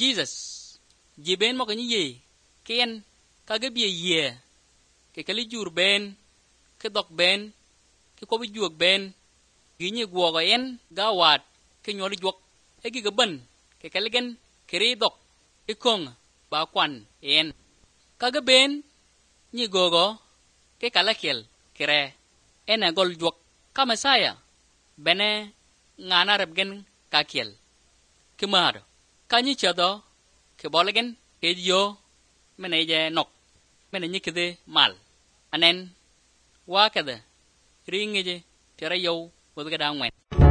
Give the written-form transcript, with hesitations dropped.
Jesus ji ben mo kanyi ye ken ka ga biye ye ke kali jur ben ke dok ben ke ko bi juok ben gi nyi gwo ga en ga wat ke nyoli juok e gi ga ban ke kali gen ke ri dok e kong ba kwan en ka ga ben nyi gogo ke kala kel kire ena gol juok ka Mesaya bene ngana rep gen ka kel ke mar ka nyi chado ke bolegen ke yo mene je nok mene nyi kede mal anen wa kada ringe je tera yo wo ga da ngwen